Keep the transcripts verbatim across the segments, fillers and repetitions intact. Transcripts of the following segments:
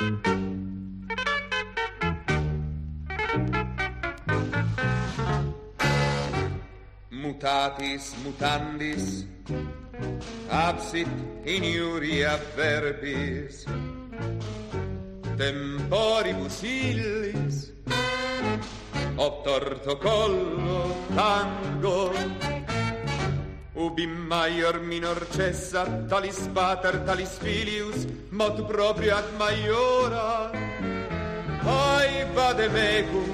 Mutatis mutandis, absit in iuria verbis, temporibus illis, obtorto collo tango, ubi maior minor cessa, talis pater, talis filius, motu proprio ad maiora, ai vade mecum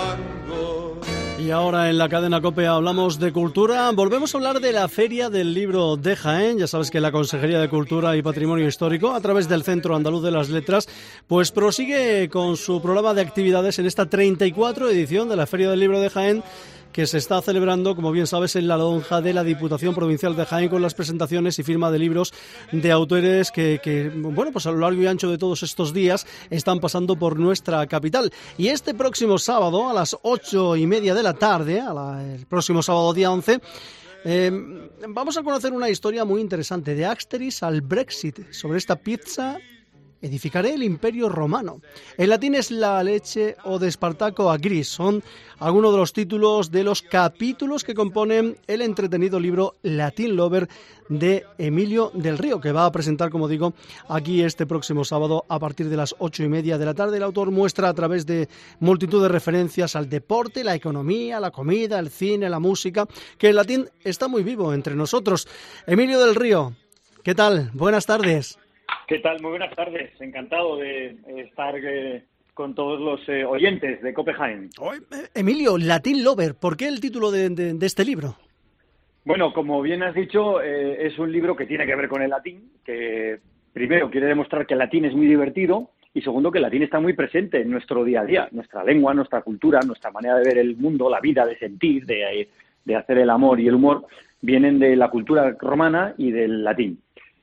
tango. Y ahora en la cadena COPE hablamos de cultura. Volvemos a hablar de la Feria del Libro de Jaén. Ya sabes que la Consejería de Cultura y Patrimonio Histórico, a través del Centro Andaluz de las Letras, pues prosigue con su programa de actividades en esta treinta y cuatro edición de la Feria del Libro de Jaén, que se está celebrando, como bien sabes, en la lonja de la Diputación Provincial de Jaén, con las presentaciones y firma de libros de autores que, que, bueno, pues a lo largo y ancho de todos estos días están pasando por nuestra capital. Y este próximo sábado, a las ocho y media de la tarde, a la, el próximo sábado día once, eh, vamos a conocer una historia muy interesante, de Asteris al Brexit, sobre esta pizza. Edificaré el Imperio Romano. En latín es La leche o de Espartaco a Gris. Son algunos de los títulos de los capítulos que componen el entretenido libro Latin Lover de Emilio del Río, que va a presentar, como digo, aquí este próximo sábado a partir de las ocho y media de la tarde. El autor muestra a través de multitud de referencias al deporte, la economía, la comida, el cine, la música, que el latín está muy vivo entre nosotros. Emilio del Río, ¿qué tal? Buenas tardes. ¿Qué tal? Muy buenas tardes. Encantado de estar eh, con todos los eh, oyentes de COPE Jaén. Emilio, Latin Lover, ¿por qué el título de, de, de este libro? Bueno, como bien has dicho, eh, es un libro que tiene que ver con el latín, que primero quiere demostrar que el latín es muy divertido y segundo que el latín está muy presente en nuestro día a día, nuestra lengua, nuestra cultura, nuestra manera de ver el mundo, la vida, de sentir, de, de hacer el amor y el humor, vienen de la cultura romana y del latín.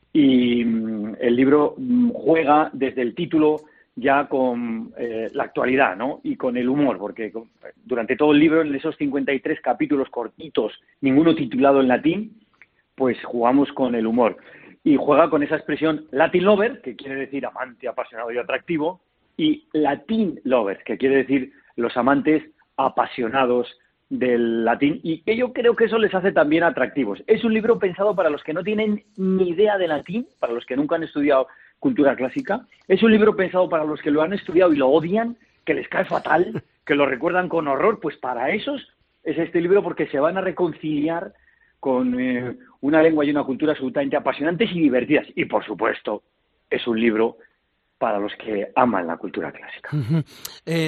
Y el libro juega desde el título ya con eh, la actualidad, ¿no? Y con el humor, porque durante todo el libro, en esos cincuenta y tres capítulos cortitos, ninguno titulado en latín, pues jugamos con el humor. Y juega con esa expresión Latin Lover, que quiere decir amante, apasionado y atractivo, y Latin Lovers, que quiere decir los amantes apasionados del latín, y que yo creo que eso les hace también atractivos. Es un libro pensado para los que no tienen ni idea de latín, para los que nunca han estudiado cultura clásica. Es un libro pensado para los que lo han estudiado y lo odian, que les cae fatal, que lo recuerdan con horror. Pues para esos es este libro, porque se van a reconciliar con eh, una lengua y una cultura absolutamente apasionantes y divertidas. Y, por supuesto, es un libro para los que aman la cultura clásica. Uh-huh. Eh,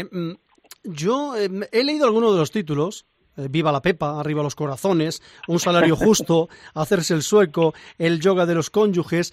yo eh, he leído algunos de los títulos. Viva la Pepa, arriba los corazones, un salario justo, hacerse el sueco, el yoga de los cónyuges.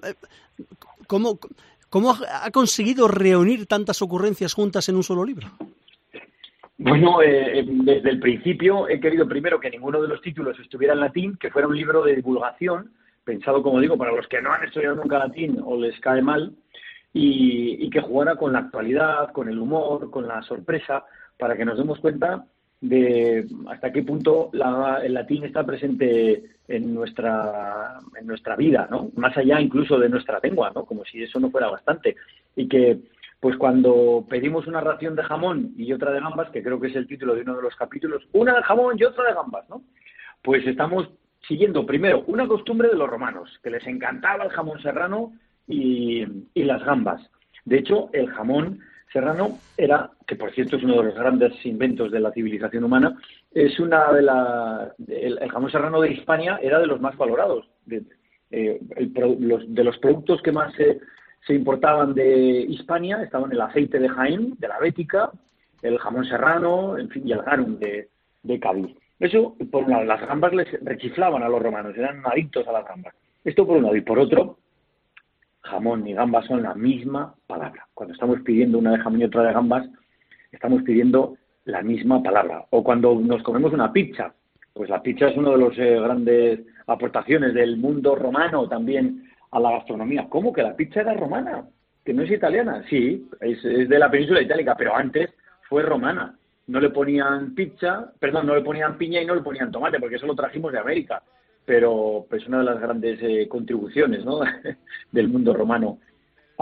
¿Cómo, cómo ha conseguido reunir tantas ocurrencias juntas en un solo libro? Bueno, eh, desde el principio he querido primero que ninguno de los títulos estuviera en latín, que fuera un libro de divulgación, pensado, como digo, para los que no han estudiado nunca latín o les cae mal, y, y que jugara con la actualidad, con el humor, con la sorpresa, para que nos demos cuenta de hasta qué punto la, el latín está presente en nuestra en nuestra vida, ¿no? Más allá incluso de nuestra lengua, ¿no? Como si eso no fuera bastante. Y que, pues cuando pedimos una ración de jamón y otra de gambas, que creo que es el título de uno de los capítulos, una de jamón y otra de gambas, ¿no? Pues estamos siguiendo primero una costumbre de los romanos, que les encantaba el jamón serrano y, y las gambas. De hecho, el jamón serrano era, que por cierto es uno de los grandes inventos de la civilización humana, es una de las, el, el jamón serrano de Hispania era de los más valorados, de, eh, el, los, de los productos que más se, se importaban de Hispania estaban el aceite de Jaén, de la Bética, el jamón serrano, en fin, y el garum de, de Cádiz. Eso, por un lado, las gambas les rechiflaban a los romanos, eran adictos a las gambas. Esto por un lado, y por otro, jamón y gambas son la misma palabra. Cuando estamos pidiendo una de jamón y otra de gambas, estamos pidiendo la misma palabra. O cuando nos comemos una pizza, pues la pizza es una de las eh, grandes aportaciones del mundo romano también a la gastronomía. ¿Cómo que la pizza era romana? ¿Que no es italiana? Sí, es, es de la península itálica, pero antes fue romana. No le ponían pizza, perdón, no le ponían piña y no le ponían tomate, porque eso lo trajimos de América. Pero pues una de las grandes eh, contribuciones, ¿no? del mundo romano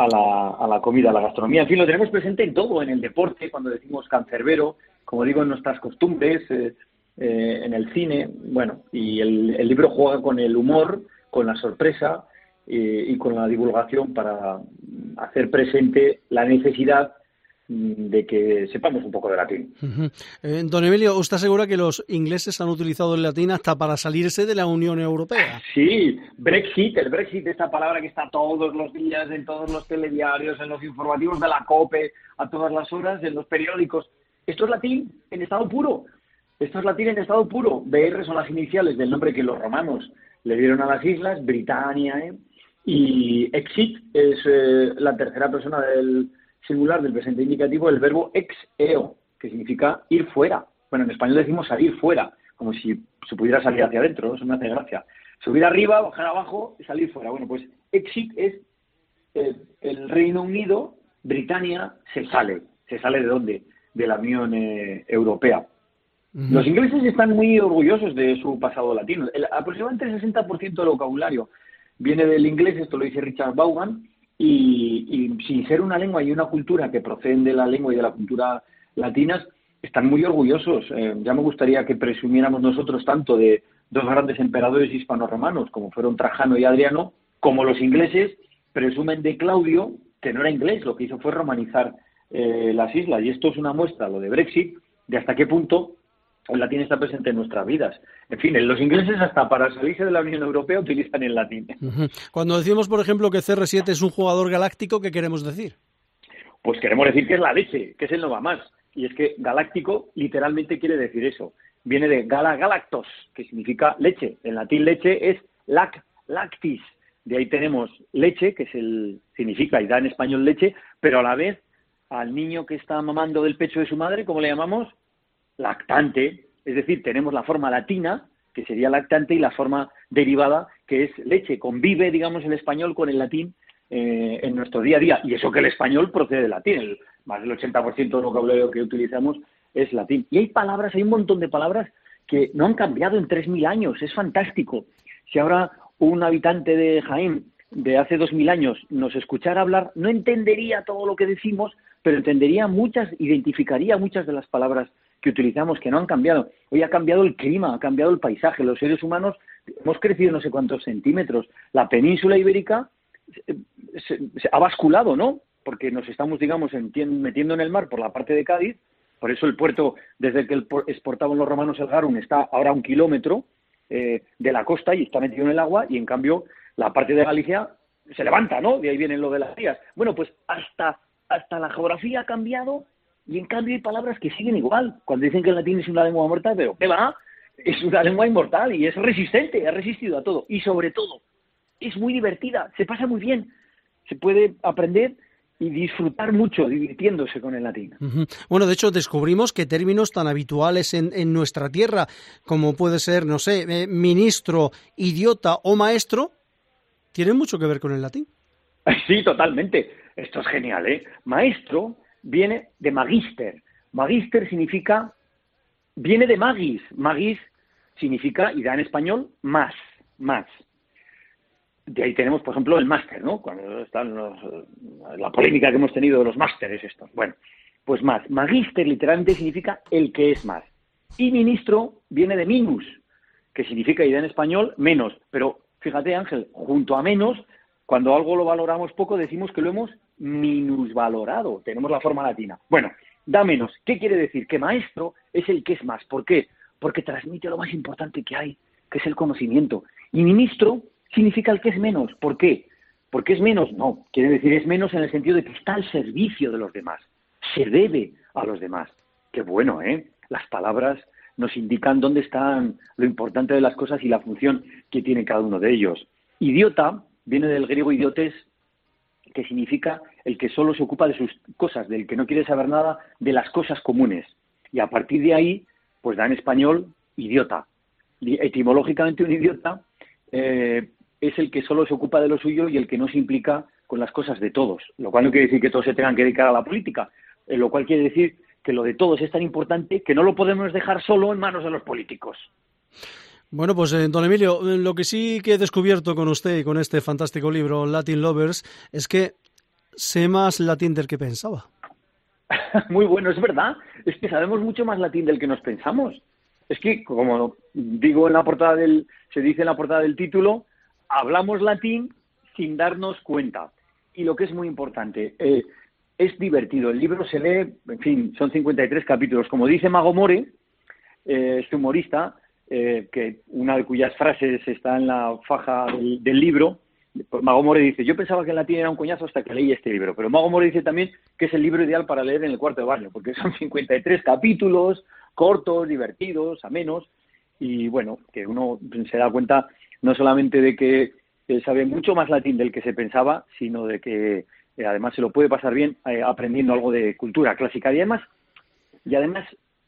a la, a la comida, a la gastronomía. En fin, lo tenemos presente en todo, en el deporte, cuando decimos cancerbero, como digo, en nuestras costumbres, eh, eh, en el cine. Bueno, y el, el libro juega con el humor, con la sorpresa eh, y con la divulgación para hacer presente la necesidad de que sepamos un poco de latín. Uh-huh. Eh, don Emilio, ¿usted asegura que los ingleses han utilizado el latín hasta para salirse de la Unión Europea? Sí, Brexit, el Brexit, esta palabra que está todos los días en todos los telediarios, en los informativos de la COPE, a todas las horas, en los periódicos. Esto es latín en estado puro. Esto es latín en estado puro. B R son las iniciales del nombre que los romanos le dieron a las islas, Britannia, ¿eh? Y exit es eh, la tercera persona del singular del presente indicativo, el verbo ex eo, que significa ir fuera. Bueno, en español decimos salir fuera, como si se pudiera salir hacia adentro, ¿no? Eso me hace gracia. Subir arriba, bajar abajo y salir fuera. Bueno, pues exit es eh, el Reino Unido, Britannia se sale. ¿Se sale de dónde? De la Unión eh, Europea. Uh-huh. Los ingleses están muy orgullosos de su pasado latino. El, aproximadamente el sesenta por ciento del vocabulario viene del inglés, esto lo dice Richard Vaughan, y, y sin ser una lengua y una cultura que proceden de la lengua y de la cultura latinas, están muy orgullosos. Eh, ya me gustaría que presumiéramos nosotros tanto de dos grandes emperadores hispano-romanos, como fueron Trajano y Adriano, como los ingleses presumen de Claudio, que no era inglés, lo que hizo fue romanizar eh, las islas. Y esto es una muestra, lo de Brexit, de hasta qué punto el latín está presente en nuestras vidas. En fin, los ingleses hasta para salirse de la Unión Europea utilizan el latín. Uh-huh. Cuando decimos, por ejemplo, que C R siete es un jugador galáctico, ¿qué queremos decir? Pues queremos decir que es la leche, que es el no va más. Y es que galáctico literalmente quiere decir eso. Viene de gala galactos, que significa leche. En latín leche es lac, lactis. De ahí tenemos leche, que es el significa y da en español leche, pero a la vez al niño que está mamando del pecho de su madre, ¿cómo le llamamos? Lactante. Es decir, tenemos la forma latina, que sería lactante, y la forma derivada, que es leche. Convive, digamos, el español con el latín eh, en nuestro día a día. Y eso que el español procede del latín. El, más del ochenta por ciento del vocabulario que utilizamos es latín. Y hay palabras, hay un montón de palabras que no han cambiado en tres mil años. Es fantástico. Si ahora un habitante de Jaén de hace dos mil años nos escuchara hablar, no entendería todo lo que decimos, pero entendería muchas, identificaría muchas de las palabras que utilizamos, que no han cambiado. Hoy ha cambiado el clima, ha cambiado el paisaje. Los seres humanos hemos crecido no sé cuántos centímetros. La península ibérica se, se, se ha basculado, ¿no? Porque nos estamos, digamos, metiendo en el mar por la parte de Cádiz. Por eso el puerto, desde que exportaban los romanos el garum, está ahora a un kilómetro eh, de la costa y está metido en el agua, y en cambio la parte de Galicia se levanta, ¿no? De ahí viene lo de las rías. Bueno, pues hasta, hasta la geografía ha cambiado. Y en cambio hay palabras que siguen igual. Cuando dicen que el latín es una lengua muerta, pero ¿qué va? Es una lengua inmortal y es resistente, ha resistido a todo. Y sobre todo, es muy divertida, se pasa muy bien. Se puede aprender y disfrutar mucho divirtiéndose con el latín. Uh-huh. Bueno, de hecho, descubrimos que términos tan habituales en, en nuestra tierra, como puede ser, no sé, eh, ministro, idiota o maestro, tienen mucho que ver con el latín. Sí, totalmente. Esto es genial, ¿eh? Maestro viene de magister. Magister significa, viene de magis. Magis significa, y da en español, más, más. De ahí tenemos, por ejemplo, el máster, ¿no? Cuando están los, la polémica que hemos tenido de los másteres estos. Bueno, pues más. Magister literalmente significa el que es más. Y ministro viene de minus, que significa, y da en español, menos. Pero fíjate, Ángel, junto a menos, cuando algo lo valoramos poco, decimos que lo hemos minusvalorado. Tenemos la forma latina. Bueno, da menos. ¿Qué quiere decir? Que maestro es el que es más. ¿Por qué? Porque transmite lo más importante que hay, que es el conocimiento. Y ministro significa el que es menos. ¿Por qué? ¿Porque es menos? No. Quiere decir es menos en el sentido de que está al servicio de los demás. Se debe a los demás. Qué bueno, ¿eh? Las palabras nos indican dónde están lo importante de las cosas y la función que tiene cada uno de ellos. Idiota viene del griego idiotes, que significa el que solo se ocupa de sus cosas, del que no quiere saber nada de las cosas comunes. Y a partir de ahí, pues da en español idiota. Etimológicamente un idiota eh, es el que solo se ocupa de lo suyo y el que no se implica con las cosas de todos. Lo cual no quiere decir que todos se tengan que dedicar a la política, eh, lo cual quiere decir que lo de todos es tan importante que no lo podemos dejar solo en manos de los políticos. Bueno, pues eh, don Emilio, lo que sí que he descubierto con usted y con este fantástico libro, Latin Lovers, es que sé más latín del que pensaba. Muy bueno, es verdad. Es que sabemos mucho más latín del que nos pensamos. Es que, como digo en la portada del, se dice en la portada del título, hablamos latín sin darnos cuenta. Y lo que es muy importante, eh, es divertido. El libro se lee, en fin, son cincuenta y tres capítulos. Como dice Mago More, eh, este humorista, eh, que una de cuyas frases está en la faja del, del libro, pues Mago More dice, yo pensaba que el latín era un coñazo hasta que leí este libro, pero Mago More dice también que es el libro ideal para leer en el cuarto de baño, porque son cincuenta y tres capítulos, cortos, divertidos, amenos, y bueno, que uno se da cuenta no solamente de que eh, sabe mucho más latín del que se pensaba, sino de que eh, además se lo puede pasar bien eh, aprendiendo algo de cultura clásica. Y además, y además,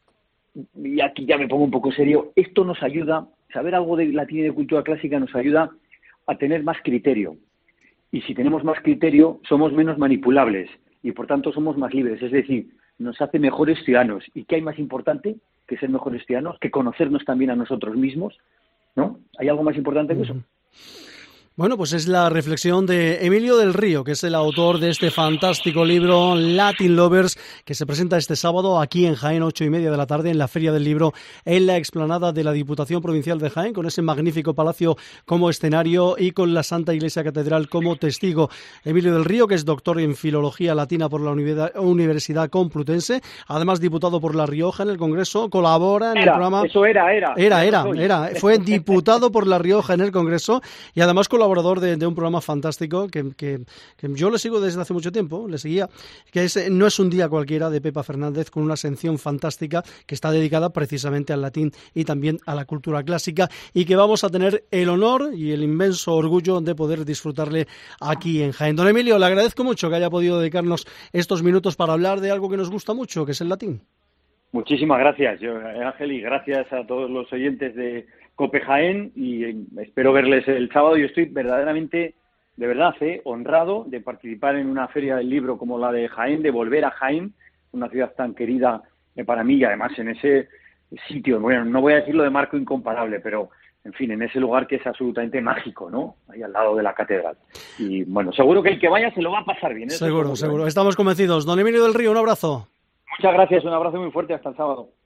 y aquí ya me pongo un poco serio, esto nos ayuda, saber algo de latín y de cultura clásica nos ayuda a tener más criterio. Y si tenemos más criterio, somos menos manipulables y por tanto somos más libres. Es decir, nos hace mejores ciudadanos. ¿Y qué hay más importante que ser mejores ciudadanos? Que conocernos también a nosotros mismos, ¿no? ¿Hay algo más importante que eso? Bueno, pues es la reflexión de Emilio del Río, que es el autor de este fantástico libro Latin Lovers, que se presenta este sábado aquí en Jaén, ocho y media de la tarde, en la Feria del Libro, en la explanada de la Diputación Provincial de Jaén, con ese magnífico palacio como escenario y con la Santa Iglesia Catedral como testigo. Emilio del Río, que es doctor en Filología Latina por la Universidad Complutense, además diputado por La Rioja en el Congreso, colabora en era, el programa... Eso era, era. Era, era, era. Fue diputado por La Rioja en el Congreso y además colaboró colaborador de, de un programa fantástico que, que, que yo le sigo desde hace mucho tiempo, le seguía, que es No es un día cualquiera, de Pepa Fernández, con una sección fantástica que está dedicada precisamente al latín y también a la cultura clásica y que vamos a tener el honor y el inmenso orgullo de poder disfrutarle aquí en Jaén. Don Emilio, le agradezco mucho que haya podido dedicarnos estos minutos para hablar de algo que nos gusta mucho, que es el latín. Muchísimas gracias, yo, Ángel, y gracias a todos los oyentes de COPE Jaén y espero verles el sábado. Yo estoy verdaderamente, de verdad, eh, honrado de participar en una feria del libro como la de Jaén, de volver a Jaén, una ciudad tan querida eh, para mí y además en ese sitio, bueno, no voy a decirlo de marco incomparable, pero en fin, en ese lugar que es absolutamente mágico, ¿no? Ahí al lado de la catedral. Y bueno, seguro que el que vaya se lo va a pasar bien. Seguro, seguro. Estamos convencidos. Don Emilio del Río, un abrazo. Muchas gracias, un abrazo muy fuerte, hasta el sábado.